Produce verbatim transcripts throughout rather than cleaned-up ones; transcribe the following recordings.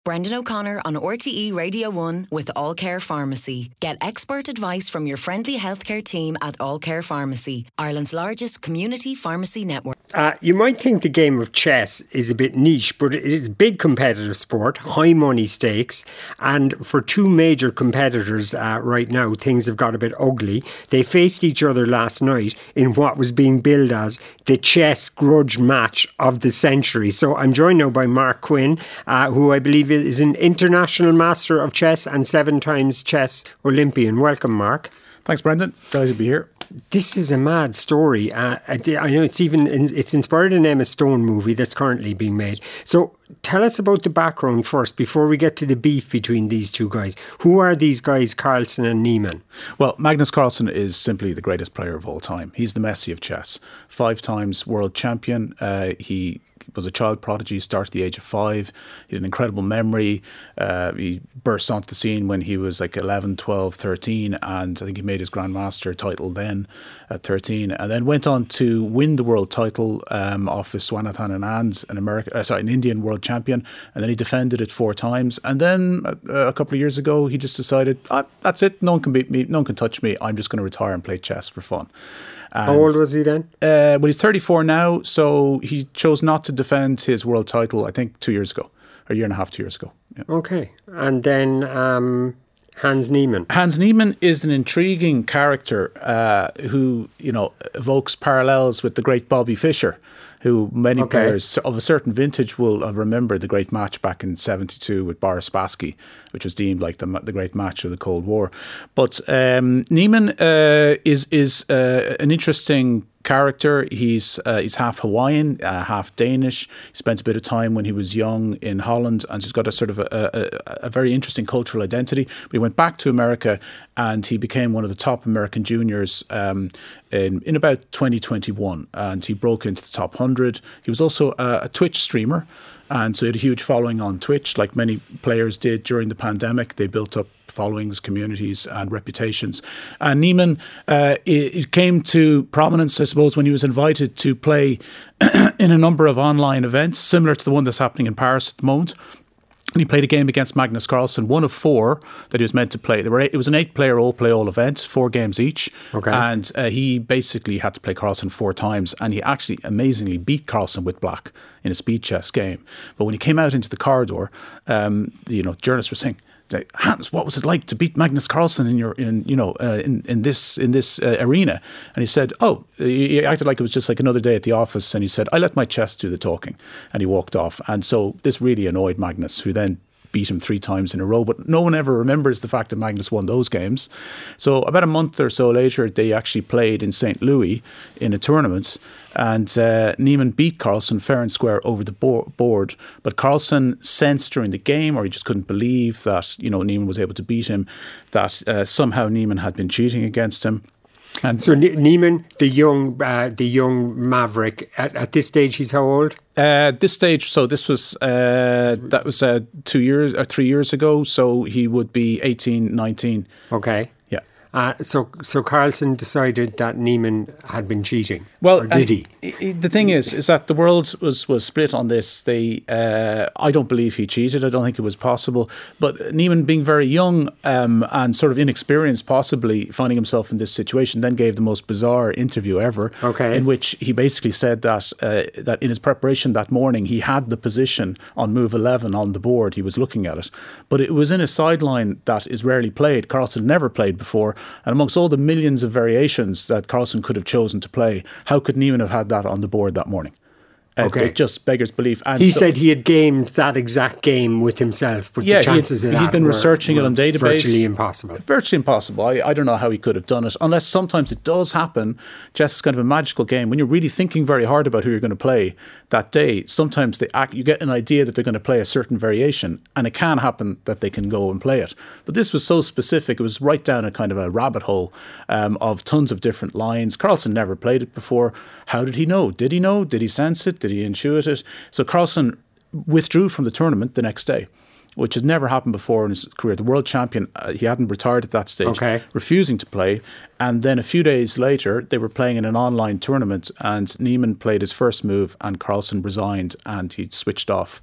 Brendan O'Connor on R T E Radio one with All Care Pharmacy. Get expert advice from your friendly healthcare team at All Care Pharmacy, Ireland's largest community pharmacy network. Uh, you might think the game of chess is a bit niche, but it is a big competitive sport, high money stakes, and for two major competitors uh, right now, things have got a bit ugly. They faced each other last night in what was being billed as the chess grudge match of the century. So I'm joined now by Mark Quinn, uh, who I believe is an international master of chess and seven times chess Olympian. Welcome, Mark. Thanks, Brendan. Glad to be here. This is a mad story. Uh, I, I know it's even it's inspired an Emma Stone movie that's currently being made. So tell us about the background first before we get to the beef between these two guys. Who are these guys, Carlsen and Niemann? Well, Magnus Carlsen is simply the greatest player of all time. He's the Messi of chess. Five times world champion. Uh, he was a child prodigy, started at the age of five. He had an incredible memory. Uh, he burst onto the scene when he was like eleven, twelve, thirteen, and I think he made his Grandmaster title then at thirteen, and then went on to win the world title um, off Viswanathan Anand, an American, uh, sorry, an Indian world champion, and then he defended it four times. And then uh, a couple of years ago, he just decided, ah, that's it, no one can beat me, no one can touch me. I'm just going to retire and play chess for fun. And, How old was he then? Uh, well, he's thirty-four now, so he chose not to defend his world title, I think, two years ago, or a year and a half, two years ago. Yeah. Okay. And then um, Hans Niemann. Hans Niemann is an intriguing character uh, who, you know, evokes parallels with the great Bobby Fischer, who many okay. players of a certain vintage will uh, remember the great match back in seventy-two with Boris Spassky, which was deemed like the the great match of the Cold War. But um, Niemann uh, is is uh, an interesting character. He's uh, he's half Hawaiian, uh, half Danish. He spent a bit of time when he was young in Holland, and he's got a sort of a, a, a very interesting cultural identity. But he went back to America, and he became one of the top American juniors um, in in about twenty twenty-one, and he broke into the top one hundred. He was also a, a Twitch streamer, and so he had a huge following on Twitch, like many players did during the pandemic. They built up followings, communities and reputations. And Niemann, uh, it, it came to prominence, I suppose, when he was invited to play in a number of online events, similar to the one that's happening in Paris at the moment. And he played a game against Magnus Carlsen, one of four that he was meant to play. There were eight, it was an eight-player all-play-all event, four games each. Okay. And uh, he basically had to play Carlsen four times, and he actually amazingly beat Carlsen with black in a speed chess game. But when he came out into the corridor, um, you know, journalists were saying, Hans, what was it like to beat Magnus Carlsen in your, in you know, uh, in in this in this uh, arena? And he said, "Oh," he acted like it was just like another day at the office. And he said, "I let my chess do the talking," and he walked off. And so this really annoyed Magnus, who then beat him three times in a row. But no one ever remembers the fact that Magnus won those games. So about a month or so later, they actually played in Saint Louis in a tournament. And uh, Niemann beat Carlsen fair and square over the bo- board. But Carlsen sensed during the game, or he just couldn't believe that, you know, Niemann was able to beat him, that uh, somehow Niemann had been cheating against him. And so Niemann, the young, uh, the young maverick, at, at this stage, he's how old? Uh, this stage, so this was uh, that was uh, two years or three years ago. So he would be eighteen, nineteen. Okay. Yeah. Uh, so, so Carlsen decided that Niemann had been cheating. Well, or did he? he? The thing is, is that the world was, was split on this. They, uh, I don't believe he cheated. I don't think it was possible. But Niemann, being very young um, and sort of inexperienced, possibly finding himself in this situation, then gave the most bizarre interview ever. Okay. In which he basically said that uh, that in his preparation that morning, he had the position on move eleven on the board. He was looking at it, but it was in a sideline that is rarely played. Carlsen never played before. And amongst all the millions of variations that Carlsen could have chosen to play, how could Niemann have had that on the board that morning? Okay. It just beggars belief. And he so, said he had gamed that exact game with himself, but yeah, the chances he'd, of that he'd been were, researching were it on database. Virtually impossible. Virtually impossible. I, I don't know how he could have done it, unless sometimes it does happen. Chess is kind of a magical game. When you're really thinking very hard about who you're going to play that day, sometimes they act, you get an idea that they're going to play a certain variation, and it can happen that they can go and play it. But this was so specific. It was right down a kind of a rabbit hole um, of tons of different lines. Carlsen never played it before. How did he know? Did he know? Did he sense it? Did he intuit it? So Carlsen withdrew from the tournament the next day, which has never happened before in his career. The world champion, uh, he hadn't retired at that stage, okay. refusing to play. And then a few days later, they were playing in an online tournament, and Niemann played his first move, and Carlsen resigned, and he switched off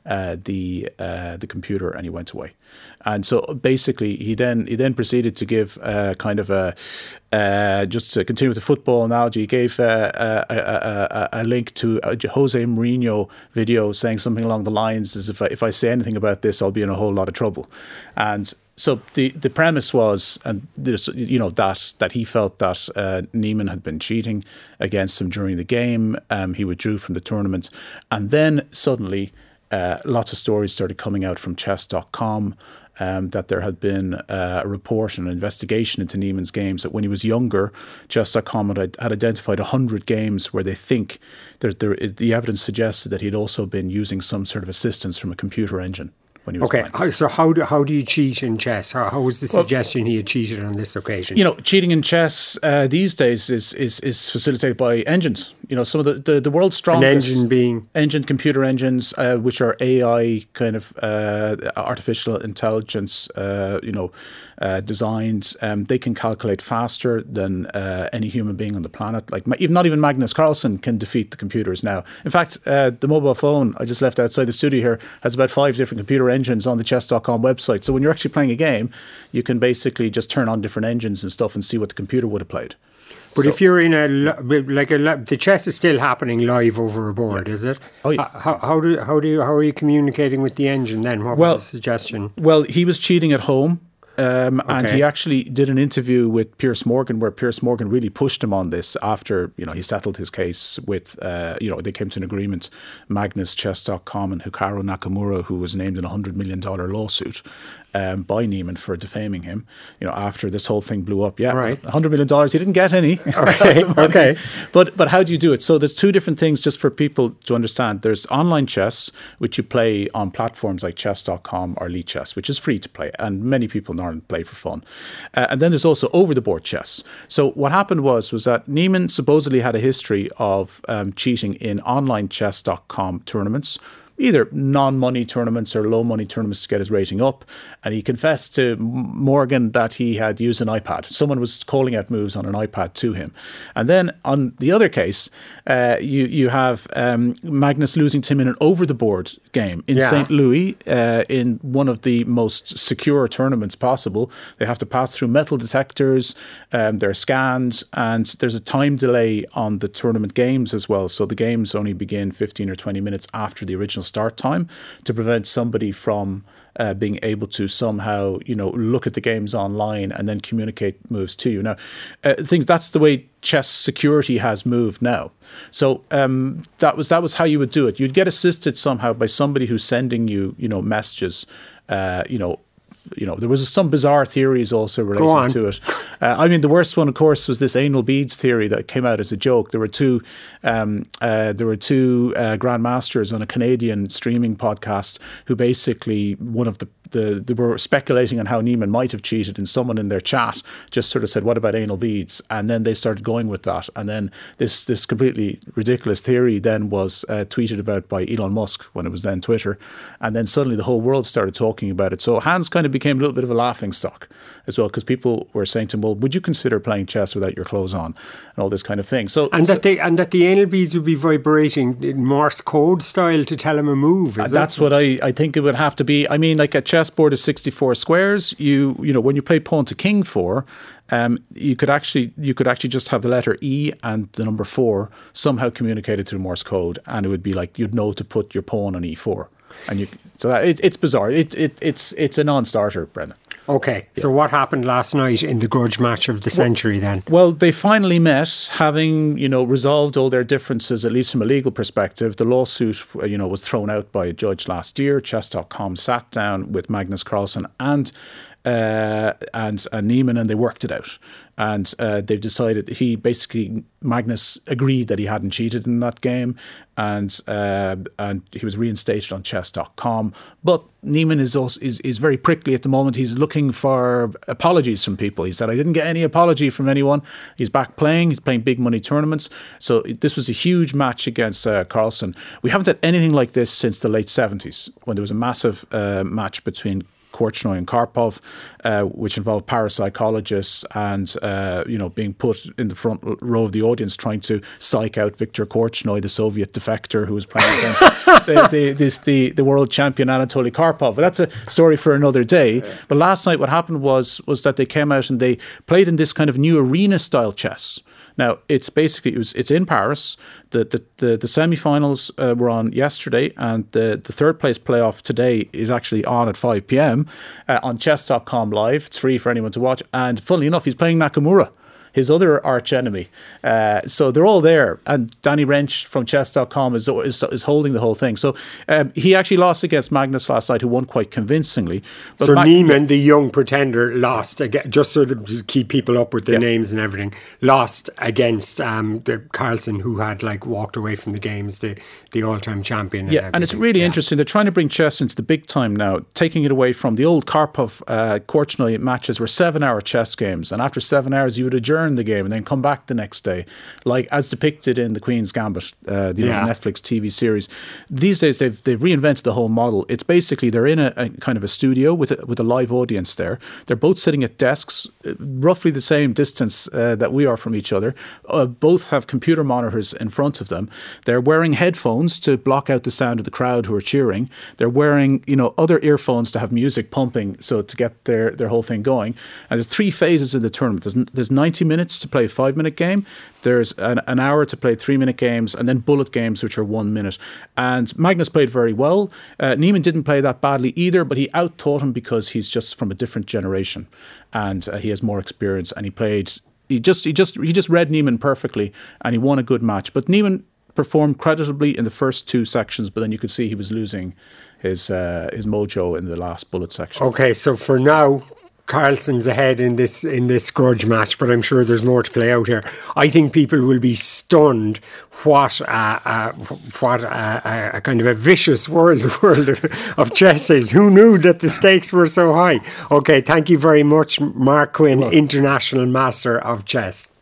uh, the uh, the computer, and he went away. And so basically, he then he then proceeded to give uh, kind of a uh, just to continue with the football analogy. He gave uh, a, a, a, a link to a Jose Mourinho video saying something along the lines as if I, if I say anything about this, I'll be in a whole lot of trouble. And so the, the premise was, and this, you know, that that he felt that uh, Niemann had been cheating against him during the game. Um, he withdrew from the tournament, and then suddenly uh, lots of stories started coming out from chess dot com. Um, that there had been uh, a report and an investigation into Niemann's games, that when he was younger, chess dot com had, had identified one hundred games where they think there, there, the evidence suggested that he'd also been using some sort of assistance from a computer engine when he was Okay, playing. so how do, how do you cheat in chess? How, how was the well, suggestion he had cheated on this occasion? You know, cheating in chess uh, these days is, is is facilitated by engines. You know, some of the, the, the world's strongest... An engine being? Engine, computer engines, uh, which are A I kind of uh, artificial intelligence, uh, you know, uh, designs. Um, they can calculate faster than uh, any human being on the planet. Like, even not even Magnus Carlsen can defeat the computers now. In fact, uh, the mobile phone I just left outside the studio here has about five different computer engines on the chess dot com website. So when you're actually playing a game, you can basically just turn on different engines and stuff and see what the computer would have played. But so, if you're in a like a the chess is still happening live over a board, yeah. is it? Oh yeah. How, how do how do you how are you communicating with the engine then? What well, was the suggestion? Well, he was cheating at home. Um, okay. And he actually did an interview with Piers Morgan, where Piers Morgan really pushed him on this after, you know, he settled his case with, uh, you know, they came to an agreement, Magnus, chess dot com and Hikaru Nakamura, who was named in a one hundred million dollars lawsuit um, by Niemann for defaming him, you know, after this whole thing blew up. Yeah, right. one hundred million dollars, he didn't get any. Okay, okay. But, but how do you do it? So there's two different things just for people to understand. There's online chess, which you play on platforms like chess dot com or Lichess, which is free to play, and many people in Ireland play for fun. Uh, and then there's also over-the-board chess. So what happened was was that Niemann supposedly had a history of um, cheating in online chess dot com tournaments, either non-money tournaments or low-money tournaments to get his rating up. And he confessed to Morgan that he had used an iPad. Someone was calling out moves on an iPad to him. And then on the other case, uh, you you have um, Magnus losing to him in an over-the-board game in yeah. Saint Louis uh, in one of the most secure tournaments possible. They have to pass through metal detectors, um, they're scanned, and there's a time delay on the tournament games as well. So the games only begin fifteen or twenty minutes after the original start time to prevent somebody from uh, being able to somehow, you know, look at the games online and then communicate moves to you. Now, uh, I think that's the way chess security has moved now. So um, that was that was how you would do it. You'd get assisted somehow by somebody who's sending you, you know, messages, uh, you know, You know, there was some bizarre theories also relating to it. Uh, I mean, the worst one, of course, was this anal beads theory that came out as a joke. There were two, um, uh, there were two uh, grandmasters on a Canadian streaming podcast who basically one of the, the they were speculating on how Niemann might have cheated, and someone in their chat just sort of said, "What about anal beads?" And then they started going with that, and then this this completely ridiculous theory then was uh, tweeted about by Elon Musk when it was then Twitter, and then suddenly the whole world started talking about it. So Hans kind of became a little bit of a laughing stock as well, because people were saying to him, well, would you consider playing chess without your clothes on, and all this kind of thing. So And so, that they and that the anal beads would be vibrating in Morse code style to tell him a move, is That's it? what I, I think it would have to be. I mean, like a chessboard of sixty-four squares, you you know, when you play pawn to king four, um, you could actually you could actually just have the letter E and the number four somehow communicated through Morse code, and it would be like you'd know to put your pawn on E four. And you, so that, it, it's bizarre. It, it it's it's a non-starter, Brendan. Okay, yeah. So what happened last night in the grudge match of the century then? Well, they finally met, having, you know, resolved all their differences, at least from a legal perspective. The lawsuit, you know, was thrown out by a judge last year. chess dot com sat down with Magnus Carlsen and uh, and, and Niemann, and they worked it out. And uh, they've decided, he basically, Magnus agreed that he hadn't cheated in that game, and uh, and he was reinstated on chess dot com. But Niemann is, also, is is very prickly at the moment. He's looking for apologies from people. He said, I didn't get any apology from anyone. He's back playing. He's playing big money tournaments. So this was a huge match against uh, Carlsen. We haven't had anything like this since the late seventies, when there was a massive uh, match between Korchnoi and Karpov, uh, which involved parapsychologists and uh, you know being put in the front row of the audience trying to psych out Viktor Korchnoi, the Soviet defector who was playing against the, the, this, the the world champion Anatoly Karpov. But that's a story for another day. Yeah. But last night, what happened was was that they came out and they played in this kind of new arena style chess. Now, it's basically, it was, it's in Paris. The the, the, the semi-finals uh, were on yesterday, and the, the third place playoff today is actually on at five p.m. Uh, on chess dot com live. It's free for anyone to watch. And funnily enough, he's playing Nakamura, his other arch enemy. Uh, so they're all there. And Danny Wrench from chess dot com is, is, is holding the whole thing. So um, he actually lost against Magnus last night, who won quite convincingly. But so Mag- Niemann, the young pretender, lost, again, just so to keep people up with the yeah. names and everything, lost against um, the Carlsen, who had like walked away from the games, the, the all-time champion. Yeah, and, and it's really yeah. interesting. They're trying to bring chess into the big time now, taking it away from the old Karpov uh, Korchnoi matches were seven-hour chess games. And after seven hours, you would adjourn the game and then come back the next day, like as depicted in The Queen's Gambit, uh, the yeah. Netflix T V series. These days they've they've reinvented the whole model. It's basically they're in a, a kind of a studio with a, with a live audience there. They're both sitting at desks, roughly the same distance uh, that we are from each other. Uh, both have computer monitors in front of them. They're wearing headphones to block out the sound of the crowd who are cheering. They're wearing, you know, other earphones to have music pumping, so to get their their whole thing going. And there's three phases in the tournament. There's there's ninety minutes to play a five-minute game. There's an, an hour to play three-minute games, and then bullet games, which are one minute. And Magnus played very well. Uh, Niemann didn't play that badly either, but he out-taught him because he's just from a different generation, and uh, he has more experience. And he played. He just he just he just read Niemann perfectly, and he won a good match. But Niemann performed creditably in the first two sections, but then you could see he was losing his uh, his mojo in the last bullet section. Okay, so for now, Carlsen's ahead in this in this grudge match, but I'm sure there's more to play out here. I think people will be stunned what uh, uh, what uh, a kind of a vicious world the world of, of chess is. Who knew that the stakes were so high? Okay, thank you very much, Mark Quinn, International Master of Chess.